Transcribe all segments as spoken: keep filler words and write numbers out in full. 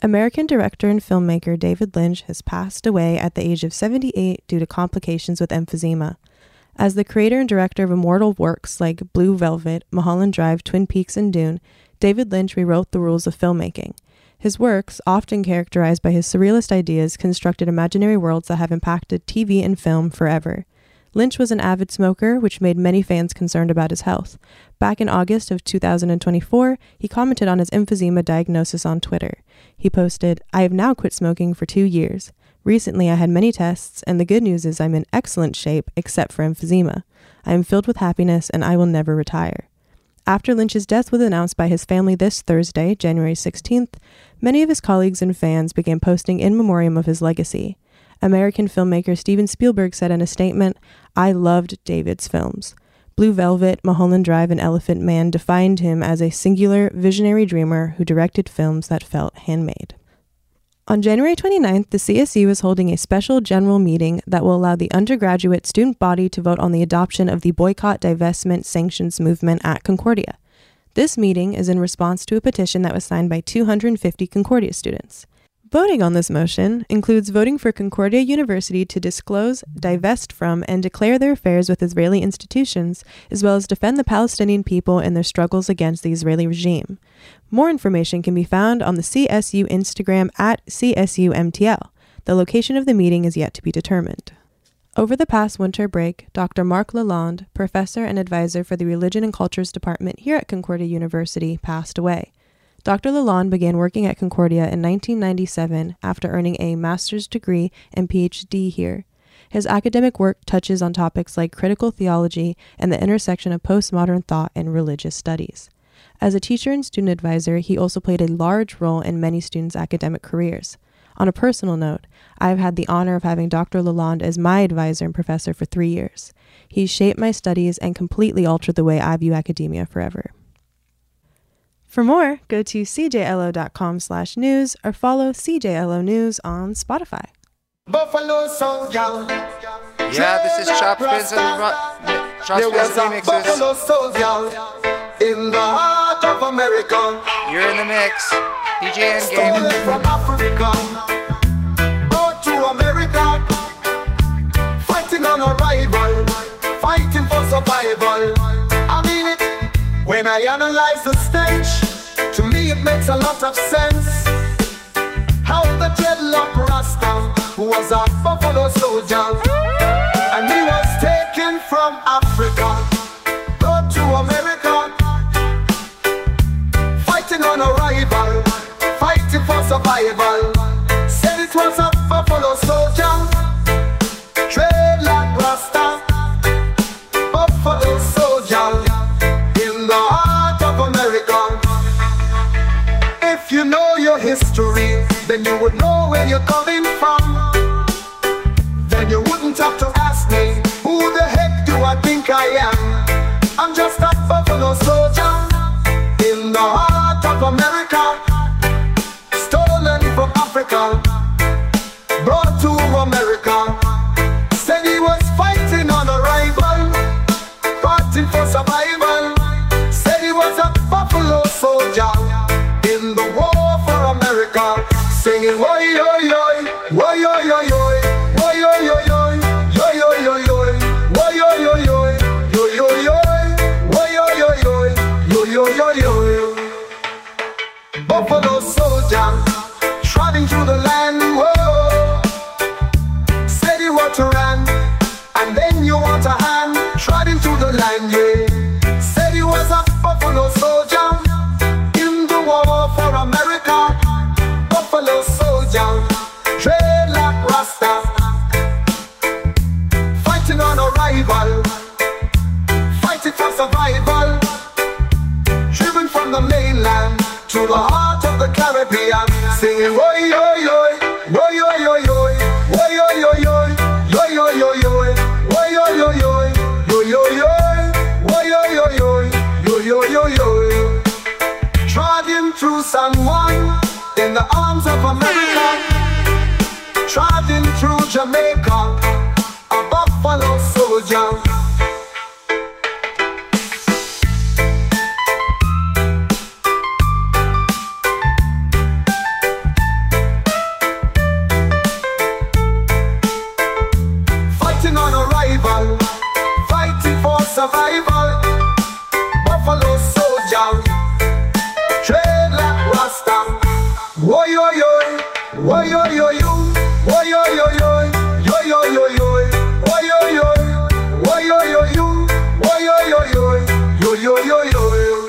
American director and filmmaker David Lynch has passed away at the age of seventy-eight due to complications with emphysema. As the creator and director of immortal works like Blue Velvet, Mulholland Drive, Twin Peaks, and Dune, David Lynch rewrote the rules of filmmaking. His works, often characterized by his surrealist ideas, constructed imaginary worlds that have impacted T V and film forever. Lynch was an avid smoker, which made many fans concerned about his health. Back in August of two thousand twenty-four, he commented on his emphysema diagnosis on Twitter. He posted, "I have now quit smoking for two years. Recently, I had many tests, and the good news is I'm in excellent shape, except for emphysema. I am filled with happiness, and I will never retire." After Lynch's death was announced by his family this Thursday, January sixteenth, many of his colleagues and fans began posting in memoriam of his legacy. American filmmaker Steven Spielberg said in a statement, "I loved David's films. Blue Velvet, Mulholland Drive, and Elephant Man defined him as a singular, visionary dreamer who directed films that felt handmade." On January twenty-ninth, the C S U is holding a special general meeting that will allow the undergraduate student body to vote on the adoption of the Boycott, Divestment, Sanctions movement at Concordia. This meeting is in response to a petition that was signed by two hundred fifty Concordia students. Voting on this motion includes voting for Concordia University to disclose, divest from, and declare their affairs with Israeli institutions, as well as defend the Palestinian people in their struggles against the Israeli regime. More information can be found on the C S U Instagram at C S U M T L. The location of the meeting is yet to be determined. Over the past winter break, Doctor Marc Lalonde, professor and advisor for the Religion and Cultures Department here at Concordia University, passed away. Doctor Lalonde began working at Concordia in nineteen ninety-seven after earning a master's degree and P H D here. His academic work touches on topics like critical theology and the intersection of postmodern thought and religious studies. As a teacher and student advisor, he also played a large role in many students' academic careers. On a personal note, I have had the honor of having Doctor Lalonde as my advisor and professor for three years. He shaped my studies and completely altered the way I view academia forever. For more, go to c j l o dot com slash news or follow C J L O News on Spotify. Buffalo Soldier. Yeah, this is Chop Spins and Ru- Chop Spins remixes. Buffalo Soldier in the heart of America. You're in the mix. D J Endgame. Stolen from Africa, brought to America, fighting on arrival, fighting for survival. I mean it. When I analyze the stage, to me it makes a lot of sense. How the dreadlock Rasta was a buffalo soldier, and he was taken from Africa, brought to America, fighting on arrival, fighting for survival. Said it was a buffalo soldier, dreadlock Rasta, buffalo soldier. If you know your history, then you would know where you're coming from. Then you wouldn't have to ask me, who the heck do I think I am? I'm just a buffalo soldier in the heart of America, stolen from Africa, brought to America. Said he was fighting on arrival, fighting for survival. Said he was a buffalo soldier in the war for America, singing woy yo yo, woy yo yo yo, woy yo yo yo, yo yo yo yo, woy yo yo yo, yo yo yo, woy yo yo yo, yo yo yo yo. Buffalo soldier, trotting through the land, whoa. Said you want to run, and then you want a hand, trotting through the land, yeah. Said he was a buffalo soldier war for America, buffalo soldier, dreadlock Rasta, fighting on arrival, fighting for survival, driven from the mainland to the heart of the Caribbean, singing woy yo yo, woy yo yo yo, woy yo yo yo, yo yo yo yo, woy yo yo yo, yo yo yo, woy yo yo yo, yo yo yo yo. Trotting through San Juan in the arms of America, trotting through Jamaica, a buffalo soldier. Rasta. Dreadlock Rasta. Woy yo yo, woy yo yo yo, woy yo yo yo, yo yo yo yo, woy yo yo, woy yo yo yo, woy yo yo yo, yo yo yo yo.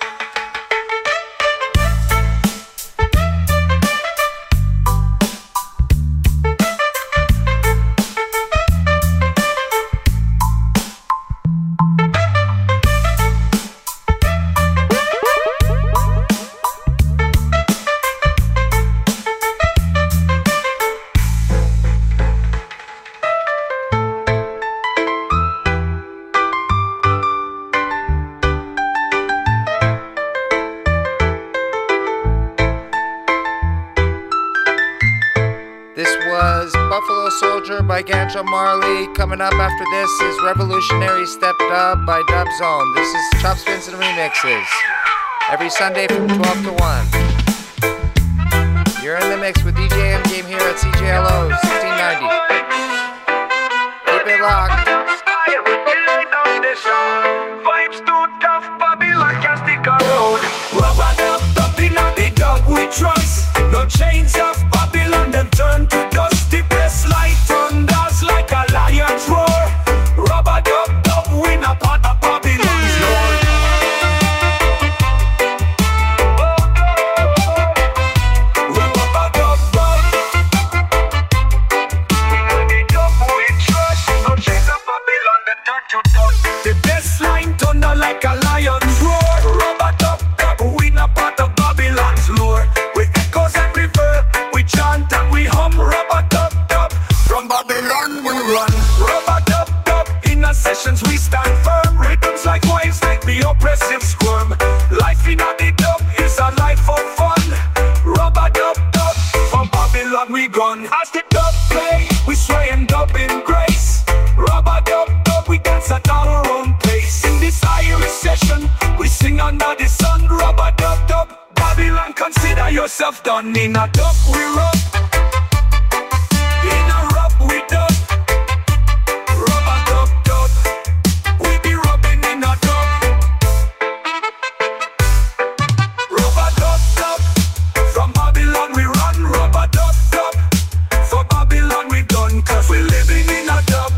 By Ganjo Marley. Coming up after this is Revolutionary Step Dub by Dub Zone. This is Chop Spins and Remixes. Every Sunday from twelve to one. You're in the mix with D J M Game here at C J L O sixteen ninety. Keep it locked. Vibes too tough, Babylon can't stick around. Rubber dub, dub in the dub we trust. No chains of Babylon, them turn to dust. The best light thunders like a lion's roar. Rubber dub, dub win a part of Babylon's lore. Rubber dub, dub in the dub we trust. No chains of Babylon, them turn to dust. The best line thunder like a lion's roar. Rubber dub, dub win a part of Babylon's lore. With echoes and reverb, we chant and we hum. Rubber dub, dub from Babylon we run. Rubber dub, dub in our sessions we stand firm. Rhythms like waves make the oppressive squirm. Life in a the dub is a life of fun. Rubber dub, dub from Babylon we gone. As the dub play, we sway and dub in grace. Rubber dub, dub we dance at our own pace. In this Irish session, we sing under the sun. Rubber dub, dub Babylon, consider yourself done. In a dub we rub, in a rub we dub. Rubber dub, dub, we be rubbing in a dub. Rubber dub, dub, from Babylon we run. Rubber dub, dub, for Babylon we done. Cause we living in a dub.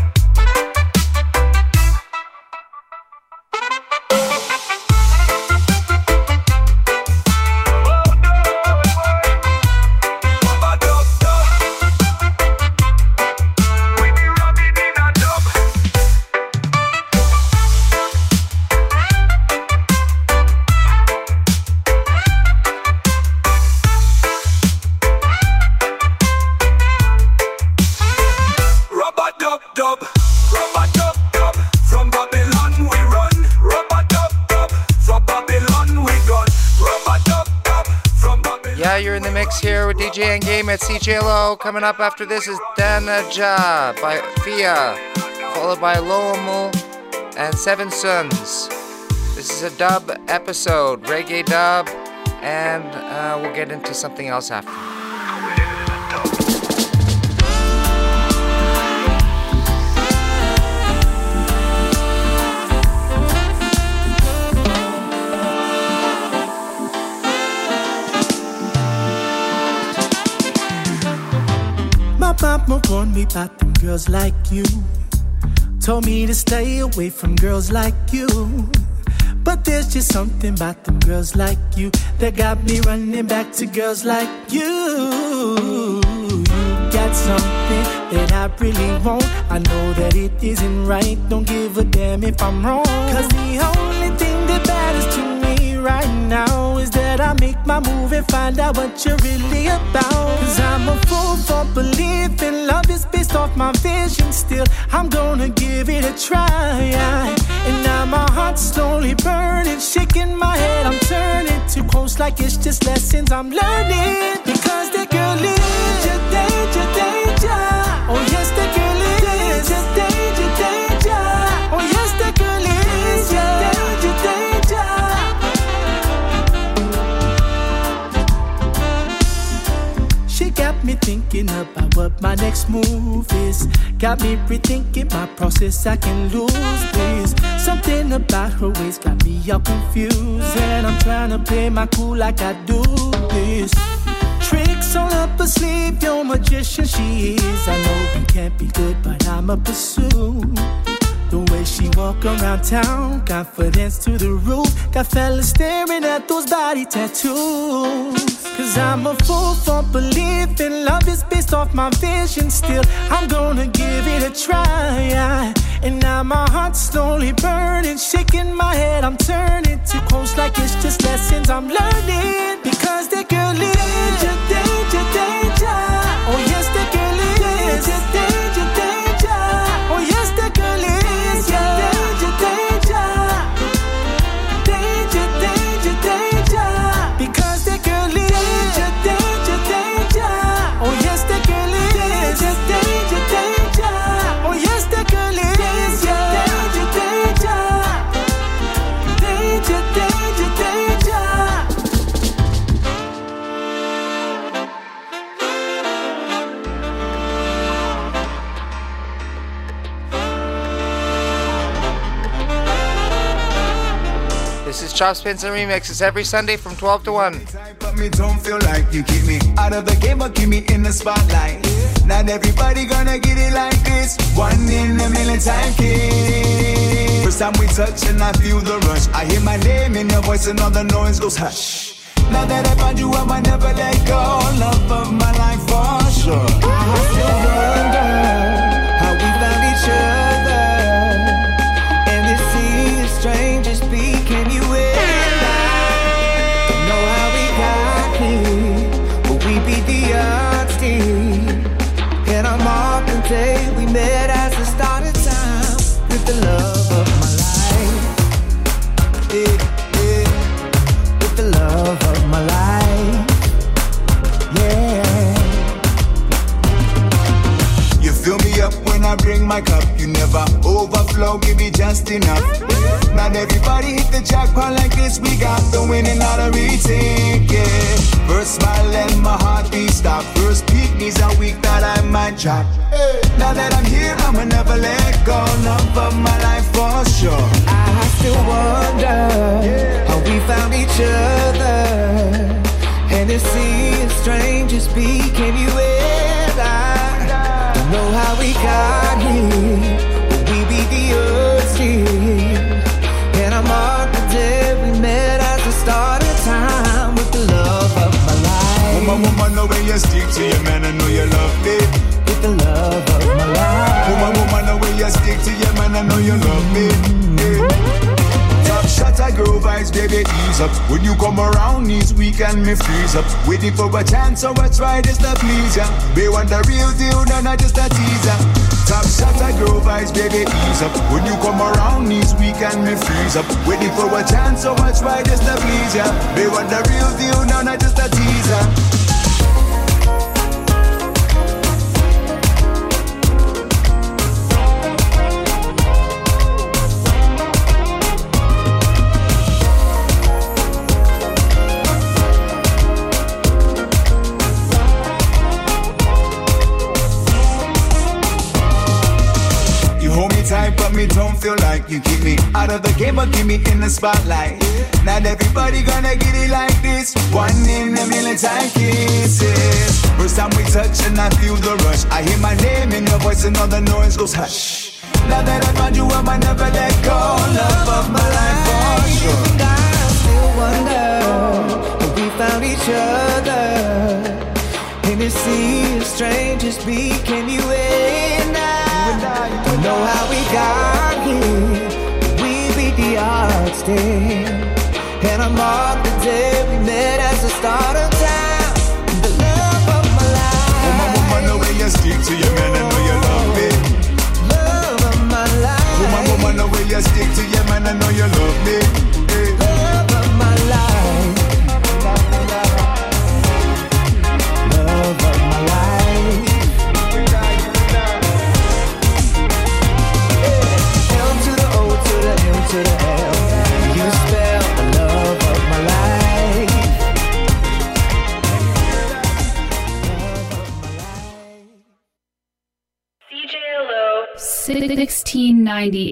Here with D J and Game at C J L O. Coming up after this is Danaja by Fia, followed by Lomu and Seven Sons. This is a dub episode, reggae dub, and uh, we'll get into something else after. Mama warned me about them girls like you. Told me to stay away from girls like you. But there's just something about them girls like you that got me running back to girls like you. You got something that I really want. I know that it isn't right. Don't give a damn if I'm wrong. Cause the only thing that matters to me right now is that I make my move and find out what you're really about. Cause I'm a fool for believing love is based off my vision. Still, I'm gonna give it a try. And now my heart's slowly burning, shaking my head, I'm turning too close like it's just lessons I'm learning. Because the girl is danger, danger, danger. Oh yes, the girl is danger, danger, danger. Oh yes, the girl is danger, danger. She got me thinking about what my next move is. Got me rethinking my process, I can lose this. Something about her ways got me all confused, and I'm trying to play my cool like I do this. Tricks all up her sleeve, your magician she is. I know we can't be good, but I'ma pursue. The way she walk around town, confidence to the roof. Got fellas staring at those body tattoos. Cause I'm a fool for believing love is based off my vision. Still, I'm gonna give it a try. And now my heart's slowly burning, shaking my head, I'm turning too close like it's just lessons I'm learning. Because that girl is danger, danger, danger. Oh yes, that girl is danger, danger, danger. Oh yes, that girl is danger, danger, danger, danger, danger. Because that girl is danger, danger, danger. Oh yes, that girl is danger, danger, danger. Oh yes, that girl is danger, danger, danger, danger, danger, danger. This is Chop Spins and Remixes every Sunday from twelve to one. But me don't feel like you keep me out of the game, but keep me in the spotlight. Not everybody gonna get it like this. One in a million time kiss. First time we touch and I feel the rush. I hear my name in your voice and all the noise goes hush. Now that I found you, I might never let go. Love of my life for sure. I still wonder how we found each other. And this sea of strangers speaking you and I. Don't know how we got here, but we beat the odds still. And I'm marked the day we met as the start of time with the love of my life. Yeah, yeah. With the love of my life. Yeah. You fill me up when I bring my cup. You never overflow, give me just enough. Not everybody hit the jackpot like this. We got the winning lottery ticket. First smile and my heartbeat stop. First peak means a week that I might drop. Now that I'm here, I'ma never let go. Love of my life for sure. I still wonder how we found each other. And to see a stranger speaking you and I. Don't know how we got here, but we beat the odds still. And I'm marked the day we met as the start of time with the love of my life. Woman, woman, the way you stick to your man, I know you love me. With the love of my life. Woman, woman, the way you stick to your man, I know you love me. Yeah. Top shot, I grow vibes, baby, ease up. When you come around, knees weak and me freeze up. Waiting for a chance, so I try this to please ya. They want the real deal, no, not just a teaser. Top shot, I grow vibes, baby, ease up. When you come around, knees weak and me freeze up. Waiting for a chance, so I try this to please ya. They want the real deal, no, not just a teaser. Tight, but me don't feel like you keep me out of the game, but keep me in the spotlight. Not everybody gonna get it like this. One in a million time kisses. First time we touch and I feel the rush. I hear my name in your voice and all the noise goes hush. Now that I found you, I might never let go. Love of my life for sure. And I still wonder if we found each other. In this sea of strangers speaking you and I. Don't know how we got here, we beat the odds still. And I'm marked the day we met as the start of time. The love of my life. Woman, woman, the way you stick to your man, I know you love me. Love of my life. Woman, woman, the way you stick to your man, I know you love me. Hey. Love of my life. Love of my life. To the L, you spell the love of my life. Love of my life. sixteen ninety.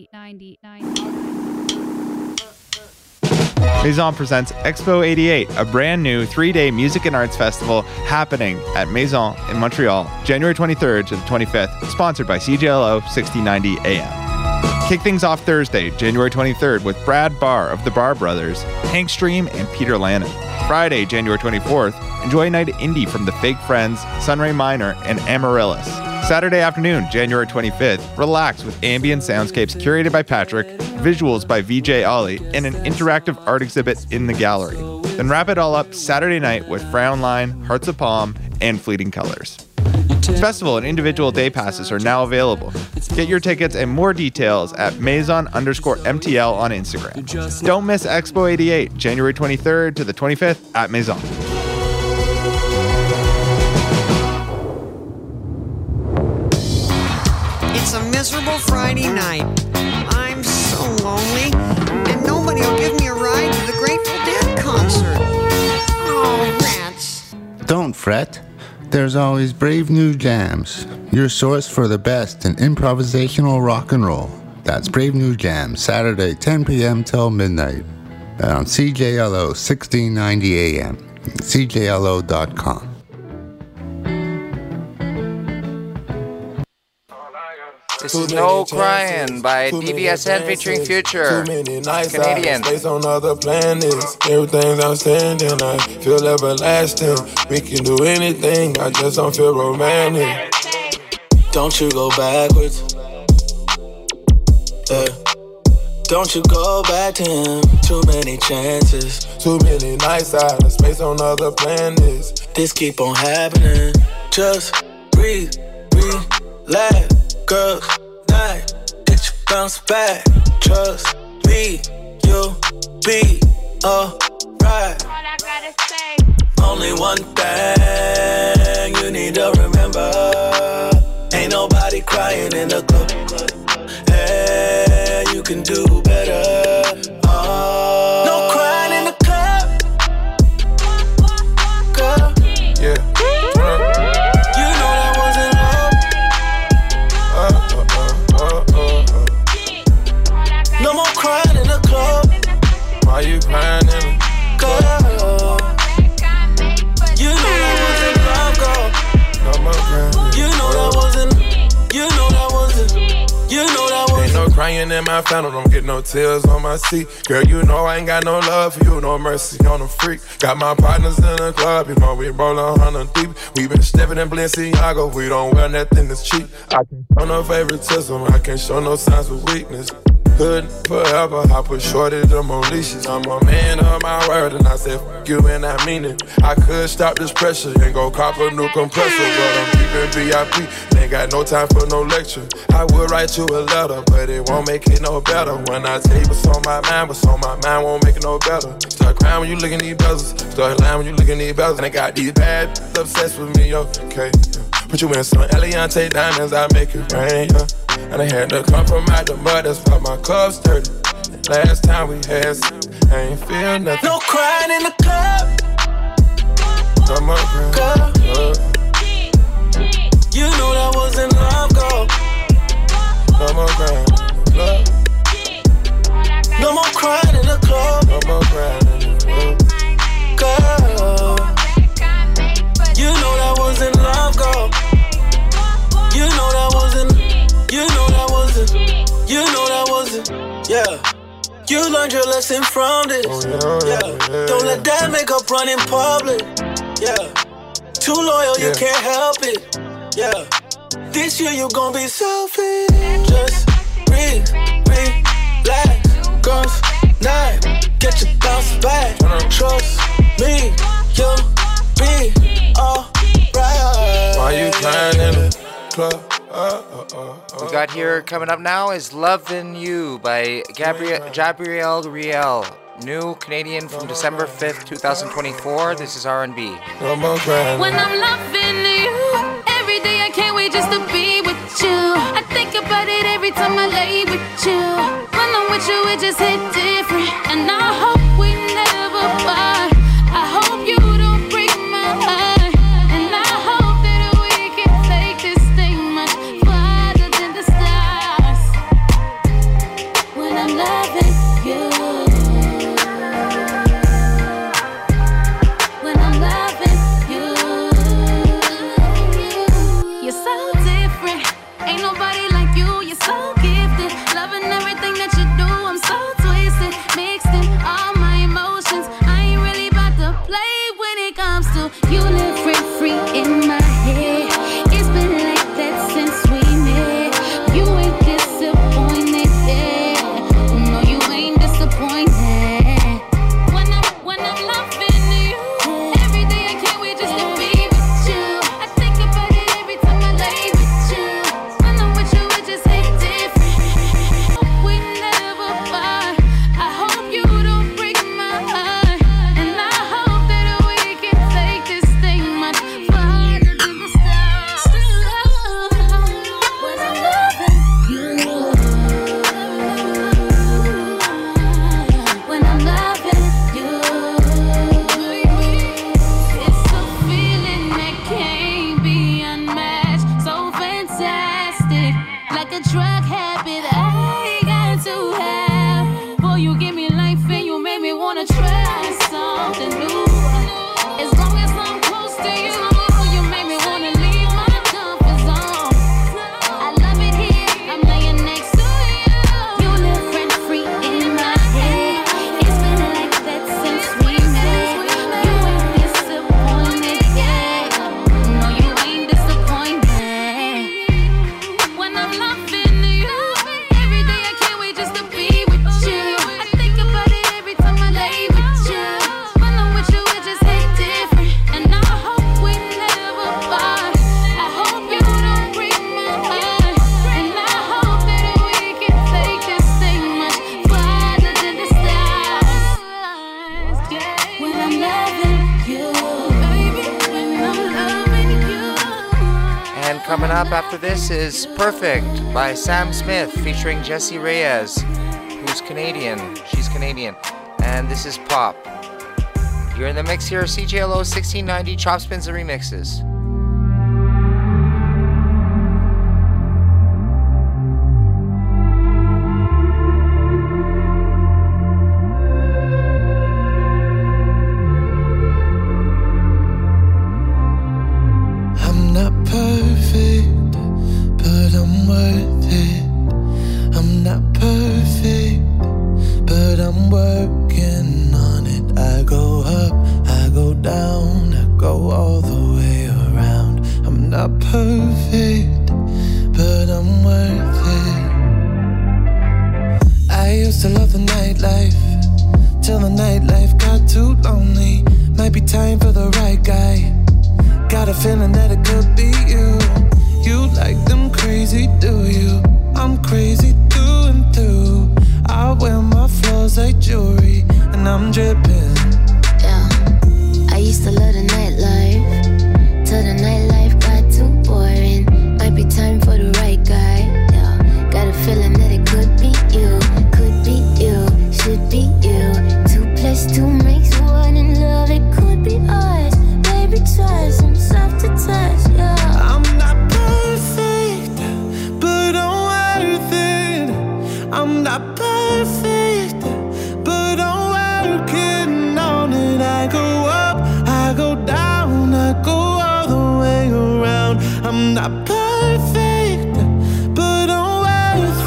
Maison presents Expo eighty-eight, a brand new three-day music and arts festival happening at Maison in Montreal, January twenty-third to the twenty-fifth, sponsored by C J L O sixteen ninety A M. Kick things off Thursday, January twenty-third, with Brad Barr of the Barr Brothers, Hank Stream, and Peter Lannon. Friday, January twenty-fourth, enjoy a night of indie from the Fake Friends, Sunray Minor, and Amaryllis. Saturday afternoon, January twenty-fifth, relax with ambient soundscapes curated by Patrick, visuals by V J Ollie, and an interactive art exhibit in the gallery. Then wrap it all up Saturday night with Frownline, Hearts of Palm, and Fleeting Colors. Festival and individual day passes are now available. Get your tickets and more details at Maison underscore M T L on Instagram. Don't miss Expo eighty-eight, January twenty-third to the twenty-fifth at Maison. It's a miserable Friday night. I'm so lonely, and nobody will give me a ride to the Grateful Dead concert. Oh, rats. Don't fret. There's always Brave New Jams, your source for the best in improvisational rock and roll. That's Brave New Jams, Saturday, ten p.m. till midnight, on C J L O sixteen ninety A M, C J L O dot com. This is No Crying by D B S N featuring Future. Canadian. Space on other planets. Everything's outstanding. I feel everlasting. We can do anything. I just don't feel romantic. Don't you go backwards. Yeah. Don't you go back to him. Too many chances. Too many nights out of space on other planets. This keep on happening. Just breathe, relax. Girls, night, get you bounce back. Trust me, you'll be alright. Only one thing you need to remember: ain't nobody crying in the club. Hey, you can do better. Oh, no crying in the club, girl. Yeah. Why you crying in the club? You know that wasn't love, girl. No more crying. You know that wasn't. You know that wasn't. You know that wasn't. Ain't no crying in my family, don't get no tears on my seat. Girl, you know I ain't got no love for you, no mercy on the freak. Got my partners in the club, you know we roll a hundred deep. We been stepping in Balenciaga, we don't wear nothing that's cheap. I can't show no favoritism, I can't show no signs of weakness. Couldn't forever, I put shorty them on leashes. I'm a man of my word, and I said fuck you and I mean it. I could stop this pressure and go cop a new compressor, but I'm keeping V I P, ain't got no time for no lecture. I would write you a letter, but it won't make it no better. When I tell you what's on my mind, what's on my mind won't make it no better. Start crying when you look in these bezels, start lying when you look in these bezels. And I got these bad obsessed with me, okay. Put you in some Eliante diamonds, I make it rain, yeah. And I had to come from out the mud, that's why my club's dirty. Last time we had sex, I ain't feel nothing. No crying in the club. Come on, girl. girl. You know that wasn't love, girl. No more crying in the club. No more crying in the club. No more crying in the club. Girl. You know that wasn't love, girl. You know that wasn't. You know that wasn't, you know that wasn't, yeah. You learned your lesson from this, oh, yeah, yeah. yeah. Don't let that make up run in public, yeah. Too loyal, yeah. You can't help it, yeah. This year you gon' be selfish. Just breathe, relax, girls, night, get your bounce back. Trust me, you'll be alright. Why you crying in the club? Uh, uh, uh, uh, we got here coming up now is Lovin' You by Gabrielle, Gabrielle Riel. New Canadian from December fifth, twenty twenty-four. This is R and B. No more crying. When I'm loving you, every day I can't wait just to be with you. I think about it every time I lay with you. When I'm with you, it just hit different. And I hope we never part. I hope you don't break my heart. And I hope that we can take this thing much farther than the stars. You live rent free in my head. It's been like that since we met. You ain't disappointed, yeah. No, you ain't disappointed. When I'm when I'm loving you, every day I can't wait just to be with you. I think about it every time I lay with you. When I'm with you, it just hit different. We never part. I hope you don't break my heart, and I hope that we can take this thing much farther than the stars. When I'm loving you, when I'm loving you, it's a feeling that can't be unmatched. So fantastic, like a drug habit I got to have. Boy, you give me life and you make me wanna try something new. As long as I'm close to you, you make me wanna leave my comfort zone. I love it here, I'm laying next to you. You live rent free in my head. It's been like that since we met. You ain't disappointed, yeah. No, you ain't disappointed. When I'm loving you, every day I can't wait just to be with you. I think about it every time I lay with you. When I'm with you, it just hit different. And I hope we never part. I hope you don't break my heart, and I hope that we can take this thing much farther than the stars. Yeah. When I'm loving you, baby, when I'm loving you. And coming up after this is Perfect by Sam Smith featuring Jessie Reyes, who's Canadian. She's Canadian. And this is Pop. You're in the mix here, C J L O sixteen ninety, Chop Spins and Remixes. I'm not perfect, but I'm worth it. I'm not perfect, but I'm working on it. I go up, I go down, I go all the way around. I'm not perfect, but I'm worth it. I used to love the nightlife, till the nightlife got too lonely. Might be time for the right guy. Got a feeling that it could be you. You like them crazy, do you? I'm crazy through and through. I wear my flaws like jewelry, and I'm dripping. Yeah, I used to love the nightlife, till the nightlife got too boring. Might be time for the right guy. Yeah, got a feeling that it could be you, could be you, should be you. Two plus two makes one, and love it could be us. Baby, try some soft to touch. Yeah, I'm not perfect, but I'm worth it. I'm not perfect, but I'm working on it. I go up, I go down, I go all the way around. I'm not perfect, but I'm worth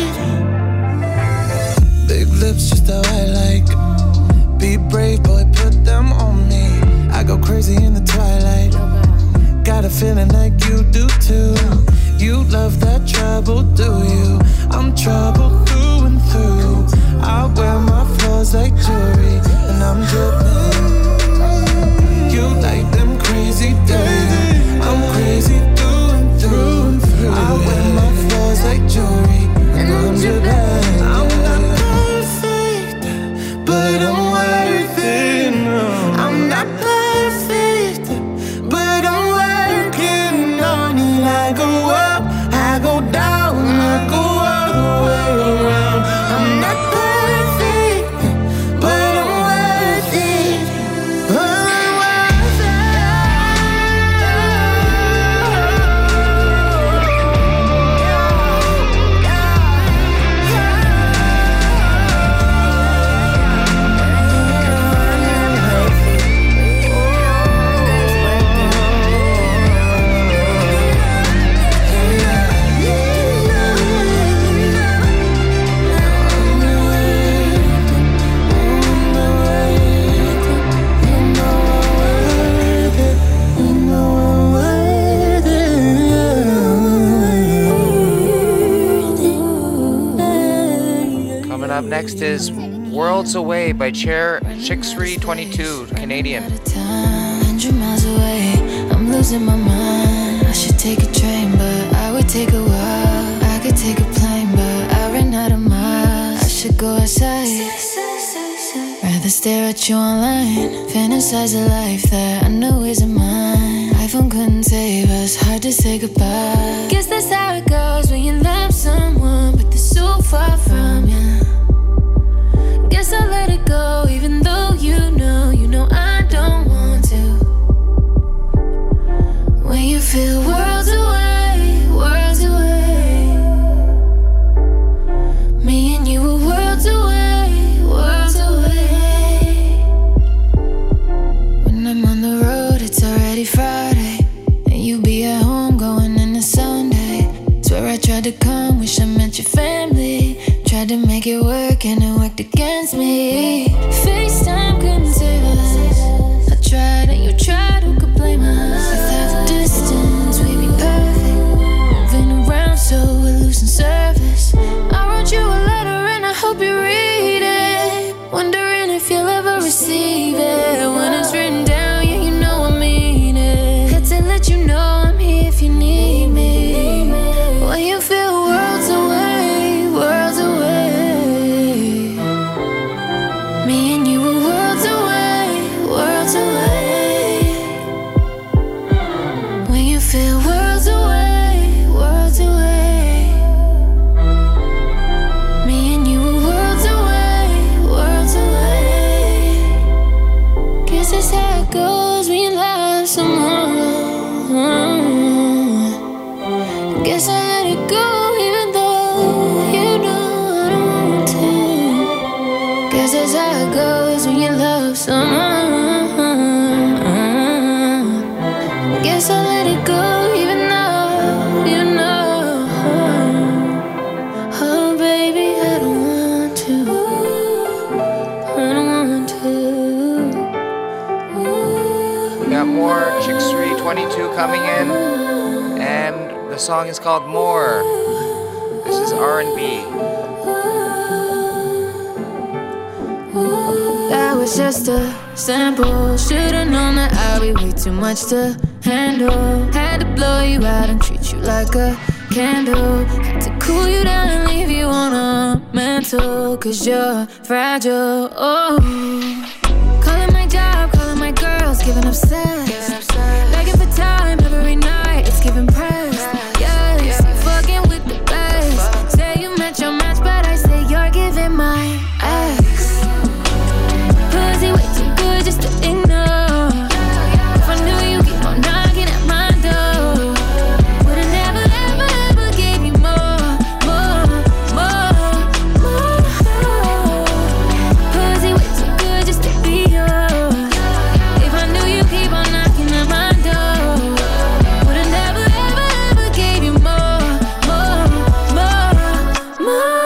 it. Big lips, just how I like. Be brave, boy, put them on me. I go crazy in the twilight. Got a feeling like you do too. You love that trouble, do you? I'm trouble through and through. I wear my flaws like jewelry, and I'm dripping. You like them crazy, do you? I'm crazy through and through. I wear my flaws like jewelry, and I'm dripping. I'm not perfect, but I'm worth it. No. I'm not perfect, but I'm working on it. I go up, I go down, I go all the way around. I'm not perfect, but I'm worth it. next is Worlds Away by Chair Chicksree twenty-two, Canadian. Hundred miles away, I'm losing my mind. I should take a train, but I would take a walk. I could take a plane, but I ran out of miles. I should go outside, rather stare at you online. Fantasize a life that I know isn't mine. iPhone couldn't save us, hard to say goodbye. Guess that's how it goes when you love someone, but they're so far from you. Guess I'll let it go, even though you know, you know I don't want to. When you feel worlds away, worlds away. Me and you were worlds away, worlds away. When I'm on the road, it's already Friday, and you be at home going into Sunday. Swear I tried to come, wish I met your family. Tried to make it work and it worked against me. FaceTime couldn't save us. I tried and you tried, who could blame us? If half the distance, we'd be perfect. Moving around so we're losing service. I wrote you a letter and I hope you read it. Wondering if you'll ever receive it. When it's written down, yeah, you know I mean it. Had to let you know I'm here if you need me. When you feel worlds away, worlds away. Me and you were worlds away, worlds away. When you feel worlds away, worlds away. Me and you were worlds away, worlds away. Guess that's how it goes when you love someone. Guess I let it go even though you know I don't want to. Guess that's how it goes when you love someone. Guess I let it go even though you know. Oh baby, I don't want to. I don't want to. We got more Chicksree twenty-two coming in, and the song is called More. This is R and B. That was just a sample. Should've known that I'd be way too much to handle. Had to blow you out and treat you like a candle. Had to cool you down and leave you on a mantle. Cause you're fragile, oh. Calling my job, calling my girls, giving up sex. Begging for time every night, it's giving press. Yes, you're fucking with the best. Say you met your match, but I say you're giving my ex. Pussy way too good just to ignore. If I knew you keep on knocking at my door, would've never, ever, ever gave you more, more, more, more. Pussy way too good just to be yours. If I knew you keep on knocking at my door, would've never, ever, ever gave you more, more, more, more.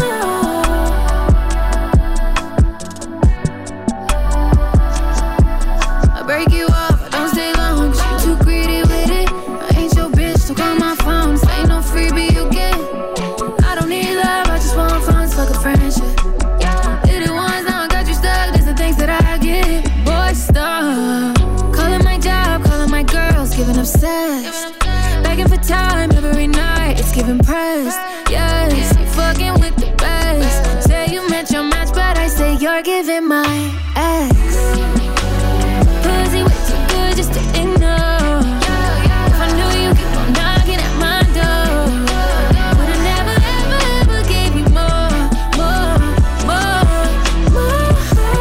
I break you off, I don't stay long, cause you too greedy with it. I ain't your bitch, so call my phone, this ain't no freebie you get. I don't need love, I just want fun, fuck a friendship. Did it once, now I got you stuck, there's the things that I get. Boy, stop. Calling my job, calling my girls, giving up sex. Begging for time every night, it's giving press. Yes, you fucking with the best. Say you met your match, but I say you're giving my ex. Pussy way too good just to ignore. If I knew you keep on knocking at my door, would've never, ever, ever gave you more, more, more, more.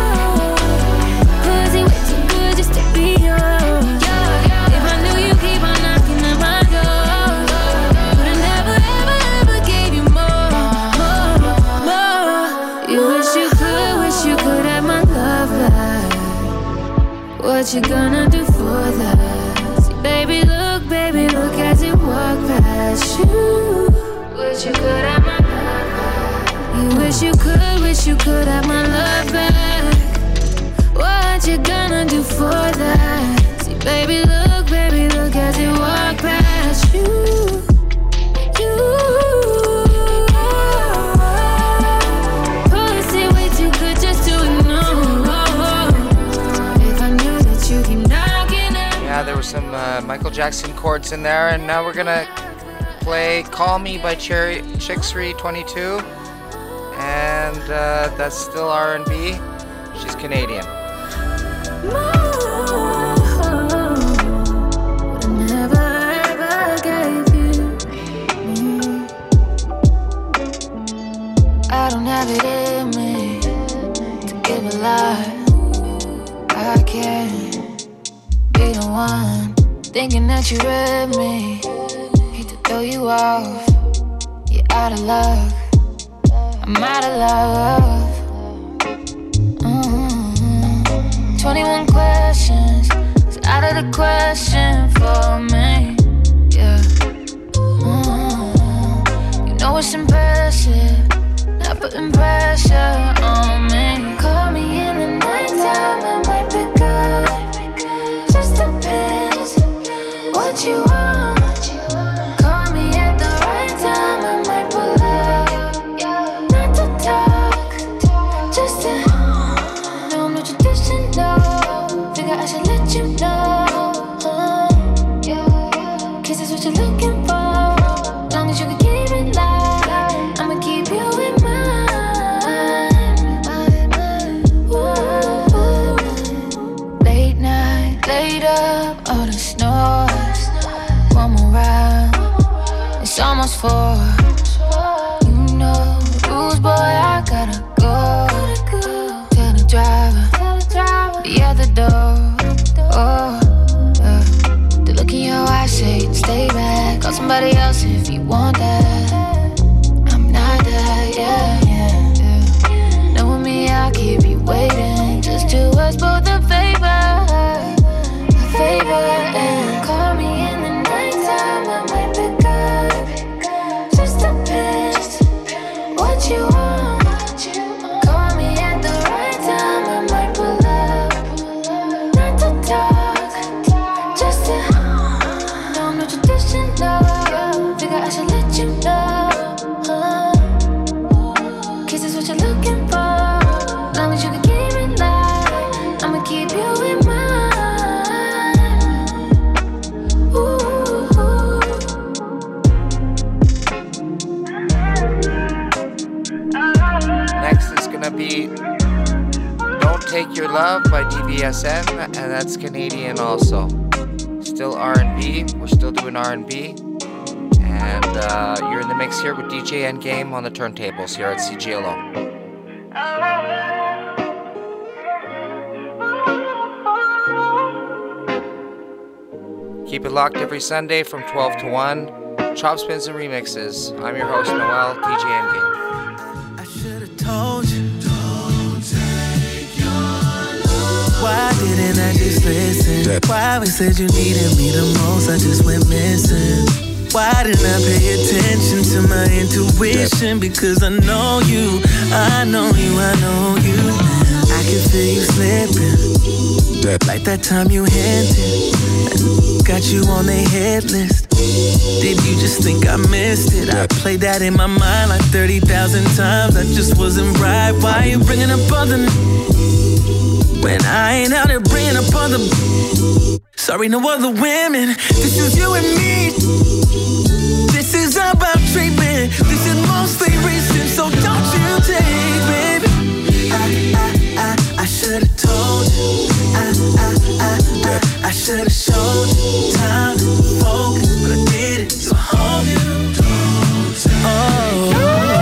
Pussy way too good just to be yours. If I knew you keep on knocking at my door, would've never, ever, ever gave you more, more, more. You wish you could, wish you could have my love back. What you gonna do for that? See, baby, look, baby, look as it walk past you. Wish you could have my love back. You wish you could, wish you could have my love back. What you gonna do for that? See, baby, look, baby, look as it walk past you. You. Pussy some uh, Michael Jackson chords in there, and now we're gonna play Call Me by Cherry Chicksery twenty-two, and uh, that's still R and B. She's Canadian. I don't have it in me to give a lie. I can't be the one thinking that you read me. Hate to throw you off. You're out of luck. I'm out of love. Mm-hmm. twenty-one questions. It's out of the question for me. Yeah. Mm-hmm. You know it's impressive. Not putting pressure on me. Call me in the nighttime, I might pick up. Just depends what you want. Call me at the right time, I might pull up. Not to talk, just to know I'm no traditional. Figure I should let you know. Kiss is what you're looking for. Long as you can keep it light, I'ma keep you in laid up, all the snores. One more round, it's almost four. You know the rules, boy, I gotta go. Tell the driver, be at the door. Oh, yeah. The look in your eyes say, stay back. Call somebody else if you want that. I'm not that, yeah, yeah, yeah. Knowing me, I'll keep you waiting. Just do us both a favor. Favor and call me in the nighttime, I might pick up. Just depends what you want. Call me at the right time, I might pull up. Not to talk, just to know I'm no traditional. Figure I should let you know. Kiss is what you're looking for. Long as you can keep it light, I'ma keep you in mind. Be Don't Take Your Love by D V S N, and that's Canadian also. Still R and B, we're still doing R and B, and uh, you're in the mix here with D J Endgame on the turntables here at C G L O. Keep it locked every Sunday from twelve to one. Chop Spins and Remixes. I'm your host, Noel, D J Endgame. I should have told you. Don't take your love. Why didn't I just listen? Why we said you needed me the most, I just went missing. Why didn't I pay attention to my intuition? Because I know you, I know you, I know you. I can feel you slipping, like that time you hinted. Got you on their hit list. Did you just think I missed it? I played that in my mind like thirty thousand times. I just wasn't right. Why you bringing up other when I ain't out there bringing up other? Sorry, no other women. This is you and me. This is about treatment. This is mostly recent, so don't you take, baby. I, I, I, I should've told you. I, I, I, I, I should've showed you time and focus, but I didn't. So I hope you don't take. Oh,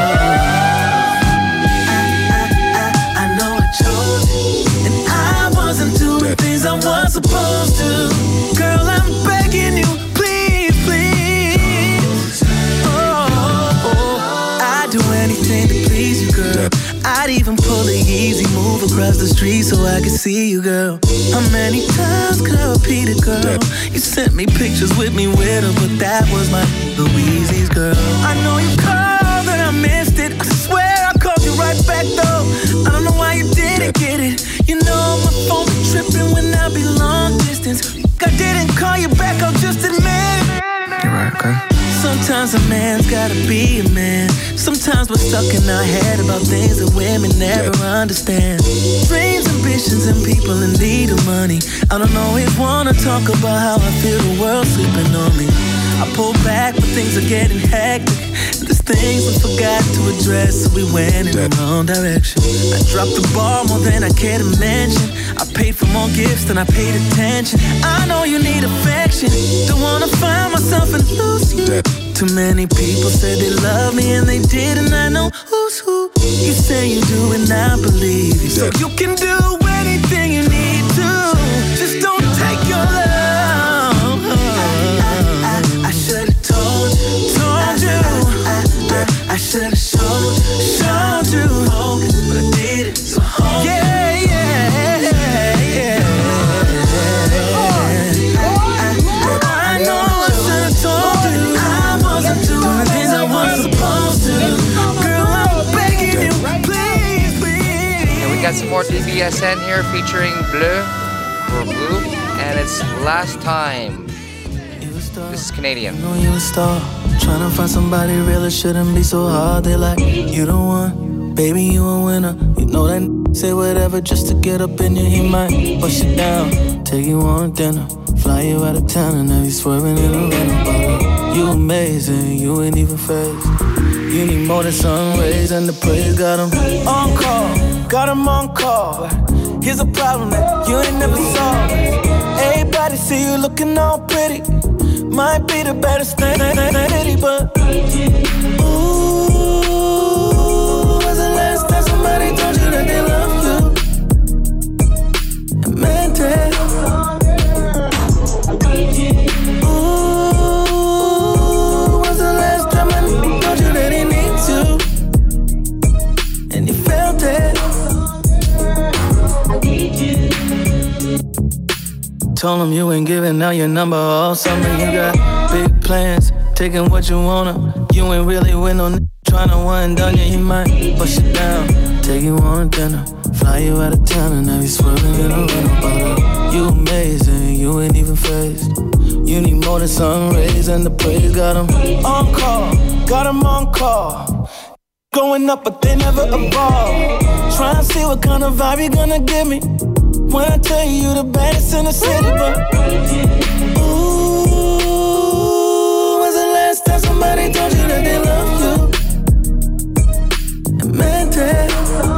I, I, I, I know I chose you, and I wasn't doing things I was supposed to. Girl, I'm begging you, please, please. Oh, oh, I'd do anything to please you, girl. I'd even pull the easy move across the street so I could see you, girl. How many times could I repeat it, girl? You sent me pictures with me with her, but that was my Louise's, girl. I know you called and I missed it. I swear I called you right back, though. I don't know why you didn't get it. You know my phone be tripping when I be long distance. I didn't call you back, I'll just admit it. You're right, okay? Sometimes a man's gotta be a man Sometimes we're stuck in our head about things that women never understand. Dreams, ambitions, and people in need of money. I don't always wanna talk about how I feel the world sleeping on me. I pull back, but things are getting hectic. There's things we forgot to address, so we went in the wrong direction. I dropped the ball more than I care to mention. I paid for more gifts than I paid attention. I know you need affection. Don't wanna find myself and lose you. Too many people said they love me and they didn't. I know who's who. You say you do and I believe you. So you can do anything you need to. Just don't take your love. I, I, I should've told you, told you. I, I, I, I should've showed, showed you. But I did it, so hold yeah, yeah, yeah, yeah. I, I, I know I should've told you. I wasn't doing things I wasn't supposed to. Girl, I'm begging you, please, please. And we got some more D B S N here featuring Bleu, or Blue, and it's Last Time. This is Canadian. I know you a star. Trying to find somebody real, it shouldn't be so hard. They're like, you the one, baby, you a winner. You know that n- say whatever just to get up in you. He might bust you down, take you on dinner, fly you out of town, and now you swerving in a rental. You amazing, you ain't even phased. You need more than sun rays and the praise. Got him on call, got him on call. Here's a problem that you ain't never solved. Everybody see you looking all pretty. Might be the baddest thing, but ooh, was the last time somebody told you that they love you? And meant it. Ooh, was the last time I told you that he needs you? And he felt it. Told him you ain't giving out your number all summer. You got big plans, taking what you wanna. You ain't really with no n- tryna one done you. He might bust you down, take you on dinner, fly you out of town, and now you swerving in a rental bottle. You amazing, you ain't even phased. You need more than sun rays and the praise. Got him on call, got him on call. Growing up, but they never evolved. Try and see what kind of vibe you gonna give me when I tell you you the baddest in the city. But ooh, when's the last time somebody told you that they love you? And meant it.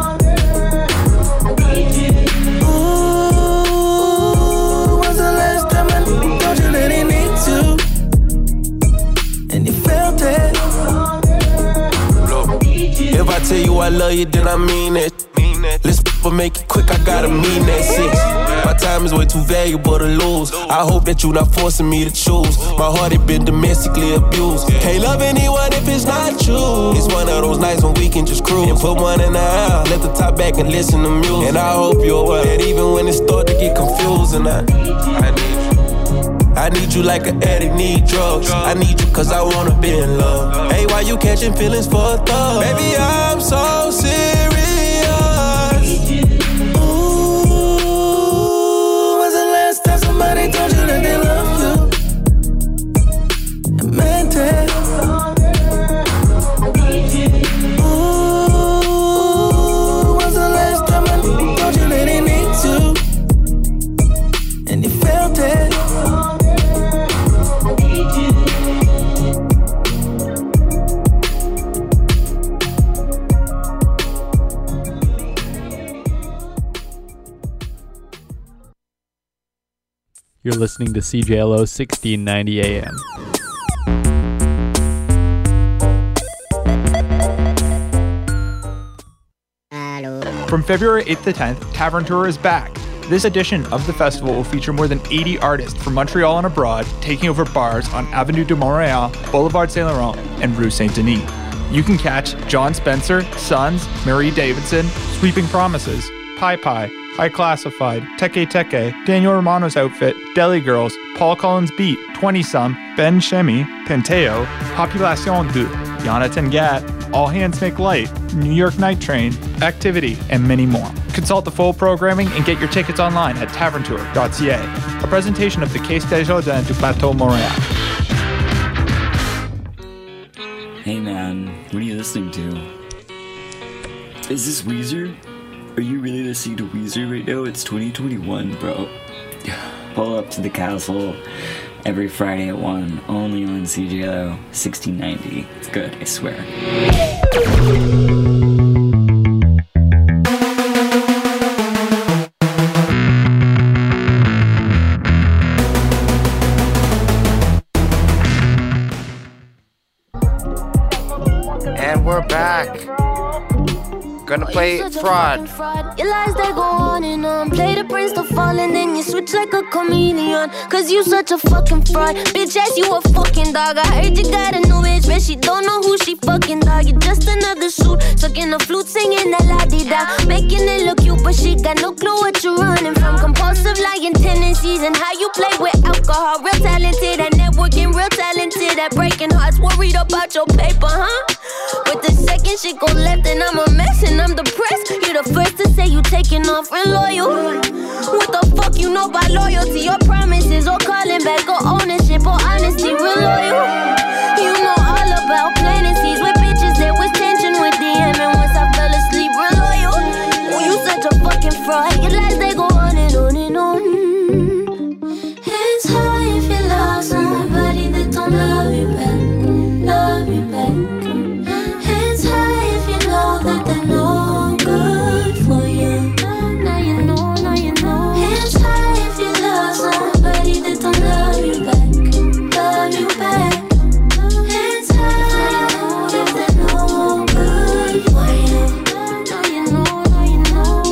Ooh, when's the last time I told you that he needs you? And you felt it. Look, if I tell you I love you, then I mean it. Let's but make it quick, I gotta mean that six. My time is way too valuable to lose. I hope that you not forcing me to choose. My heart had been domestically abused. Can't love anyone if it's not you. It's one of those nights when we can just cruise and put one in the aisle, let the top back and listen to music. And I hope you're aware that even when it start to get confusing, I, I need you. I need you like an addict need drugs. I need you cause I wanna be in love. Hey, why you catching feelings for a thug? Baby, I'm so serious. Somebody told you that they love you and meant it. Ooh, when's the last time I told you that he needs you? And you felt it. You're listening to C J L O sixteen ninety A M. From February eighth to tenth, Tavern Tour is back. This edition of the festival will feature more than eighty artists from Montreal and abroad taking over bars on Avenue de Montréal, Boulevard Saint Laurent, and Rue Saint Denis. You can catch John Spencer, Sons, Marie Davidson, Sweeping Promises, Pi Pi, High Classified, Teke Teke, Daniel Romano's Outfit, Deli Girls, Paul Collins Beat, twenty some, Ben Shemi, Penteo, Population deux, Jonathan Gatt, All Hands Make Light, New York Night Train, Activity, and many more. Consult the full programming and get your tickets online at tavern tour dot c a. A presentation of the Caisse des Jardins du Plateau Montréal. Hey man, what do you listening to? Is this Weezer? Are you really listening to Weezer right now? It's twenty twenty-one, bro. Pull up to the castle every Friday at one, only on C J L O sixteen ninety. It's good, I swear. And we're back. Gonna play Fraud. Your lies they go on and on. Play the prince to fall and then you switch like a chameleon. Cause you such a fucking fraud. Bitch ass you a fucking dog. I heard you got a new bitch, but she don't know who she fucking dog. You just another shoot, sucking a flute, singing that la-di-da. Making it look cute, but she got no clue what you're running from. Compulsive lying tendencies and how you play with alcohol. Real talented at networking, real talented at breaking hearts. Worried about your paper, huh? But the second shit go left and I'm a mess and I'm depressed. You're the first to say you taking off real loyal. What the fuck you know about loyalty or promises or calling back or ownership or honesty? Real loyal. You know all about planting seeds with bitches. There was tension with D M and once I fell asleep. Real loyal. Oh, you such a fucking fraud. Your lies they go on and on and on. Hands high if you love somebody that don't love you back. Love you back. Hands high if you know that they're no good for you. Now you know, now you know. Hands high if you love somebody that don't love you back. Love you back. Hands high if they're no good for you. Now you know, now you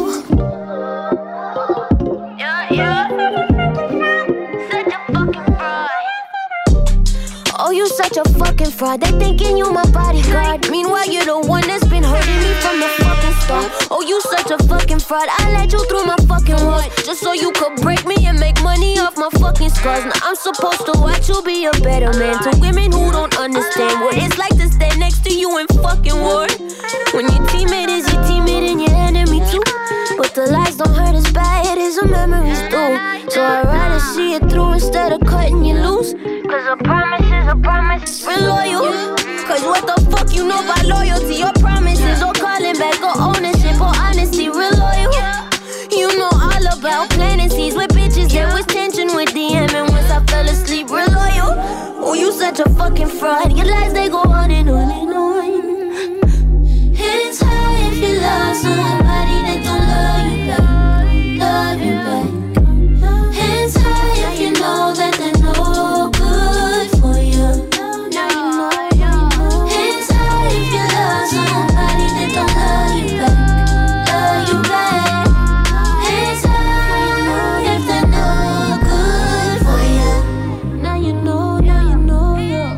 know. Yeah, yeah. Such a fucking fraud. Oh, you such a fucking fraud. They thinking you my bodyguard. Meanwhile, you're the one that's been hurting me from the fucking start. Oh, you such a fucking fraud. I let you through my fucking walls just so you could break me and make money off my fucking scars. Now I'm supposed to watch you be a better man to women who don't understand what it's like to stand next to you in fucking war. When your teammate is your teammate and your enemy too. But the lies don't hurt as bad as the memories do. So I'd rather see it through instead of cutting you loose. Cause a promise is a promise. Real loyal. Cause what the fuck you know about loyalty or promises or calling back or ownership or honesty? Real loyal. You know all about planting seeds with bitches. There was tension with D M and once I fell asleep. Real loyal. Oh, you such a fucking fraud. Your lies they go on and on and on. Hands high if you love somebody that don't love you back. Love you back. Hands high if you know that they're no good for you. Now you know, now you know. Hands high if you love somebody that don't love you back. Love you back. Hands high if they're no good for you. Now you know, now you know, yeah.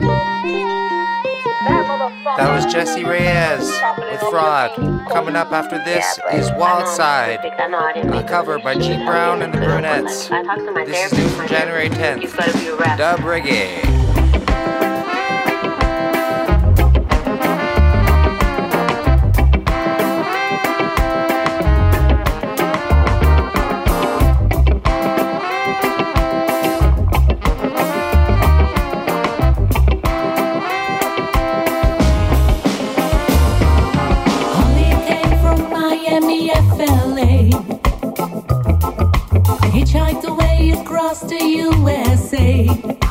That was Jessie Reyez with Fraud. Coming up after this is Wild Side, a cover by G Brown and the Brunettes. This is new for January tenth. Dub Reggae. Hitchhiked away across the U S A.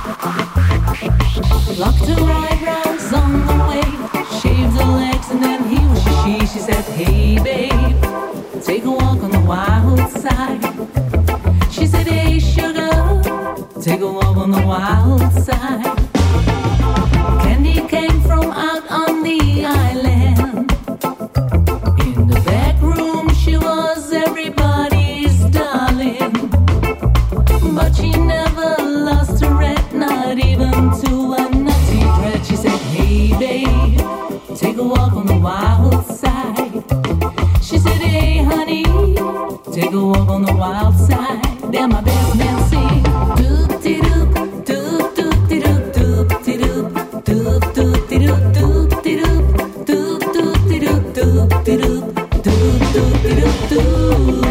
Locked her eyebrows on the way. Shaved her legs and then he was she. She said, hey babe, take a walk on the wild side. She said, hey sugar, take a walk on the wild side. Candy came from out on the island. In the back room she was everybody's darling. But she never lost her red, not even to a nutty dread. She said, hey babe, take a walk on the wild side. She said, hey honey, take a walk on the wild side. Then my best man sing, doop-de-doop, doop-doop-de-doop, doop-de-doop, doop-doop-de-doop, doop-de-doop, doop-doop-de-doop, doop-de-doop, doop-doop-de-doop.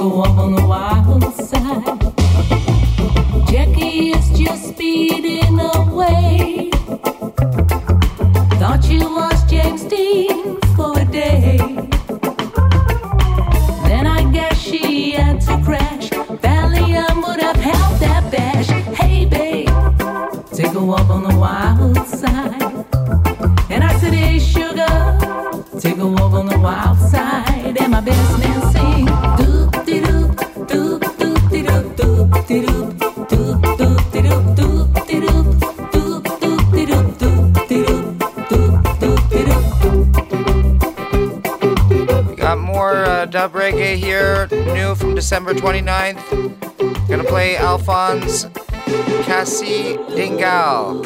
a walk on the wild side. Jackie is just speeding away. Thought you was James Dean for a day. Then I guess she had to crash. Valium would have helped that bash. Hey babe, take a walk on the wild side. And I said, hey sugar, take a walk on the wild side. And my best man sing doop de doop, doop doop de doop, doop de doop, doop doop de doop, doop de doop, doop doop de doop, doop de doop, doop doop de doop. We got more uh, dub reggae here, new from December twenty-ninth. Gonna play Alphonse Cassie Dingal.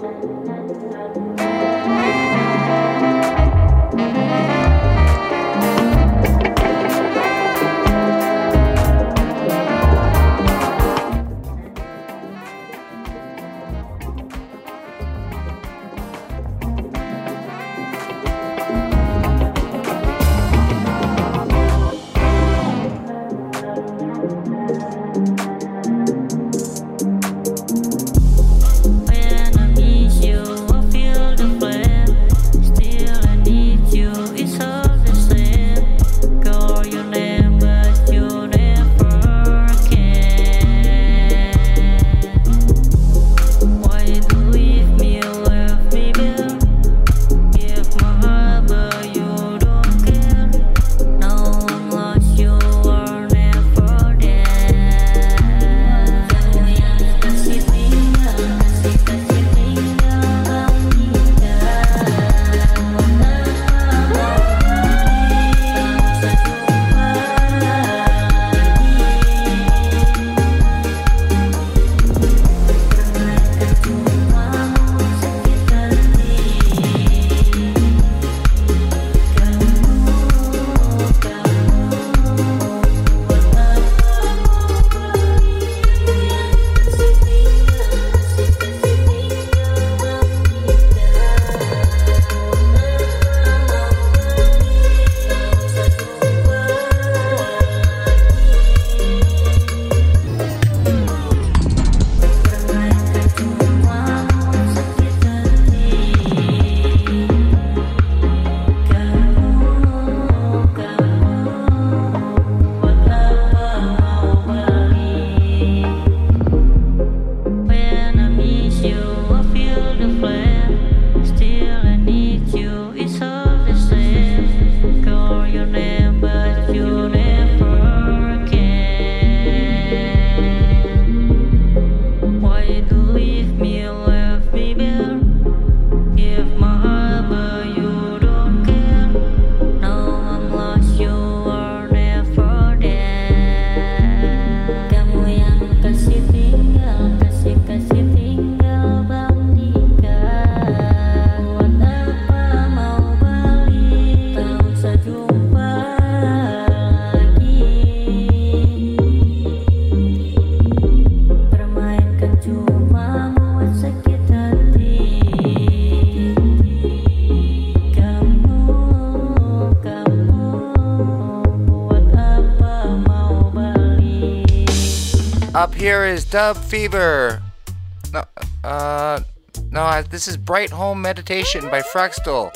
Up here is Dub Fever. No, uh, no, I, this is Bright Home Meditation by Frextal.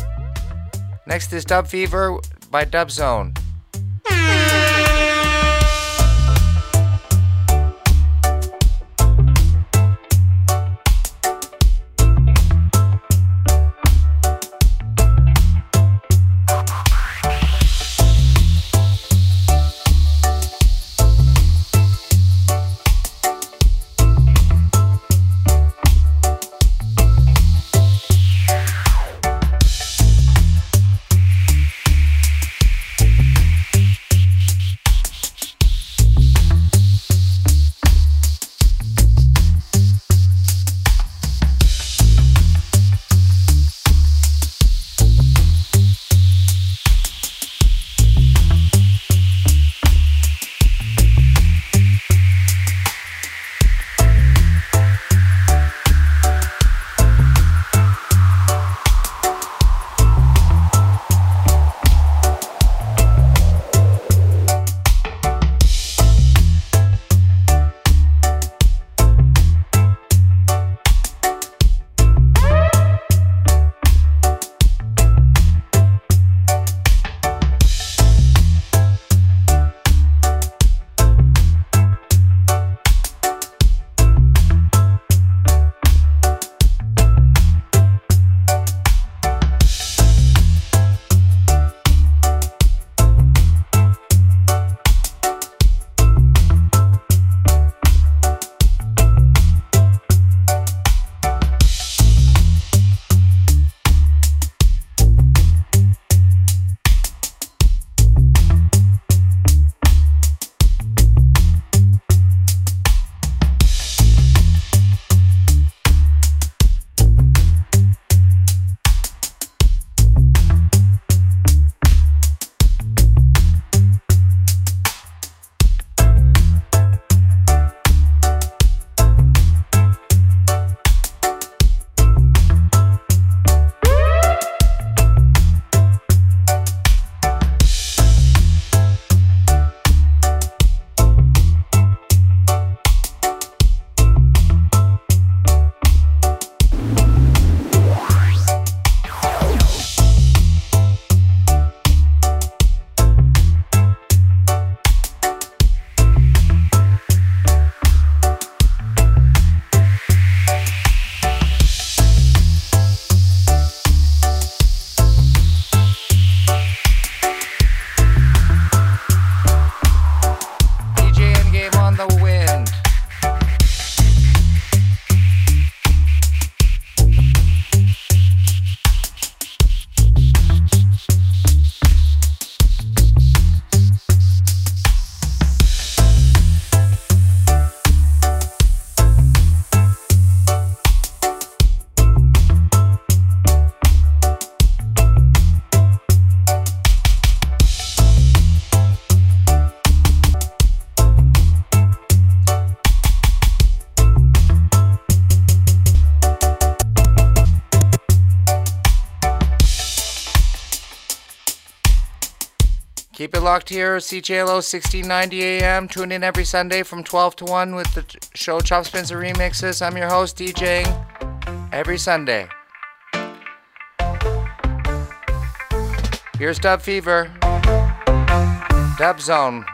Next is Dub Fever by Dub Zone. We'll be right back. Keep it locked here, C J L O sixteen ninety A M. Tune in every Sunday from twelve to one with the t- show Chop Spins and Remixes. I'm your host, DJing every Sunday. Here's Dub Fever. Dub Zone.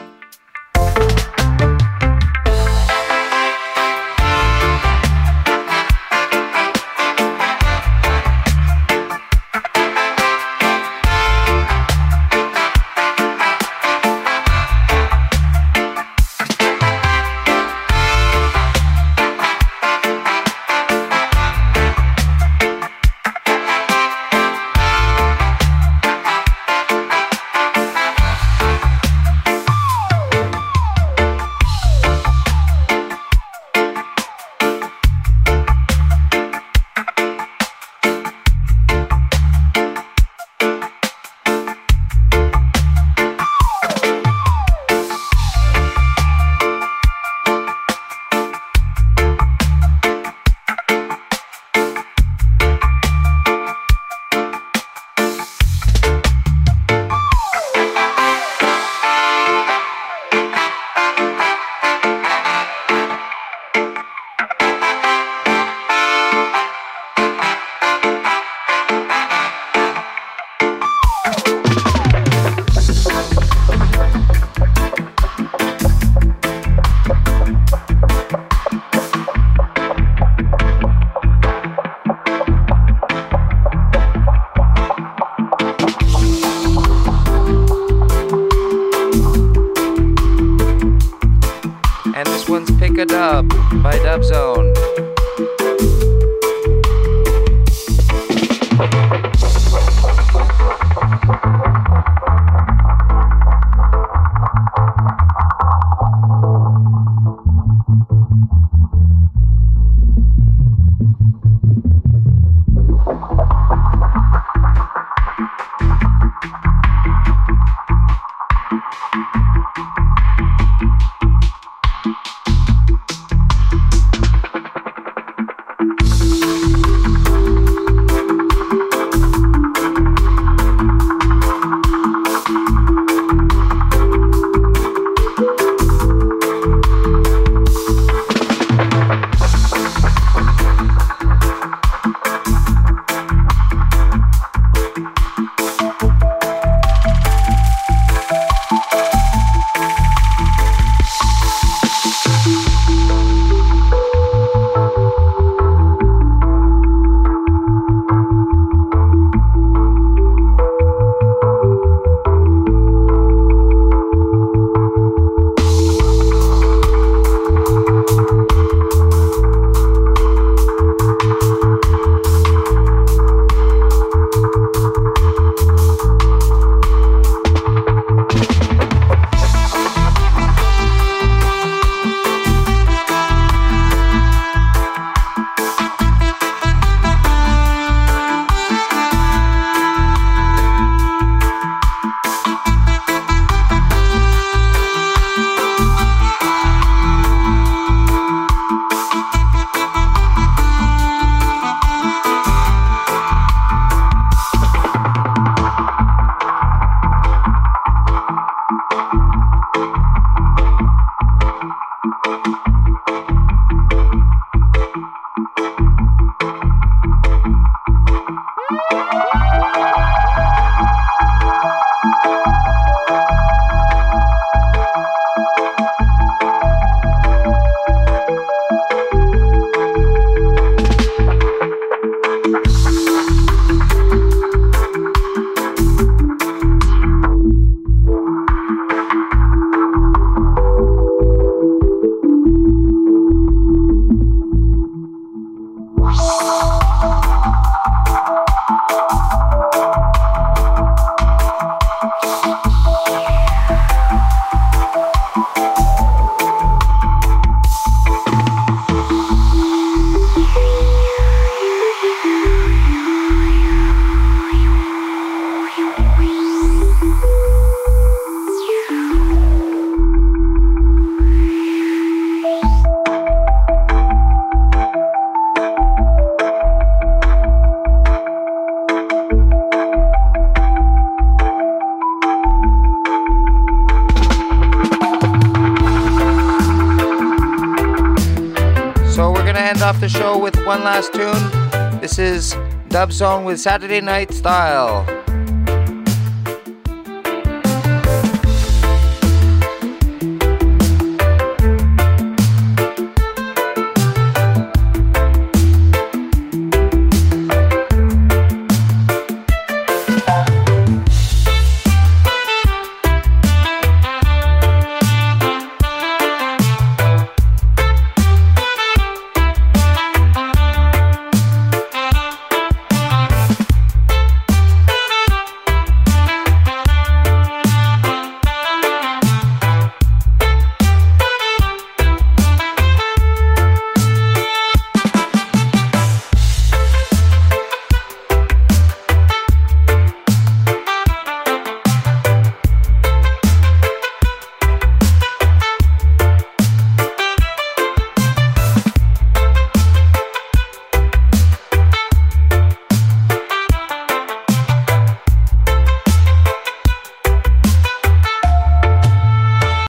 By Dub Zone. show with one last tune. This is Dub Zone with Saturday Night Style.